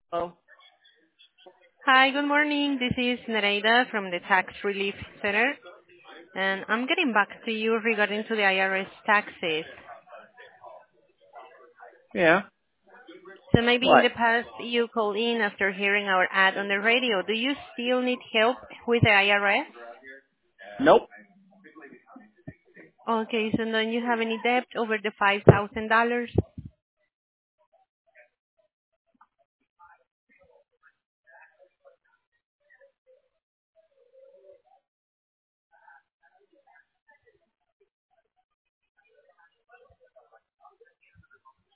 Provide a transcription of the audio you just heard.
Oh, Hi, good morning. This is Nereida from the Tax Relief Center, and I'm getting back to you regarding to the IRS taxes. yeah. So maybe in What? the past you called in after hearing our ad on the radio. Do you still need help with the IRS? Nope. Okay, so then you have any debt over the $5,000?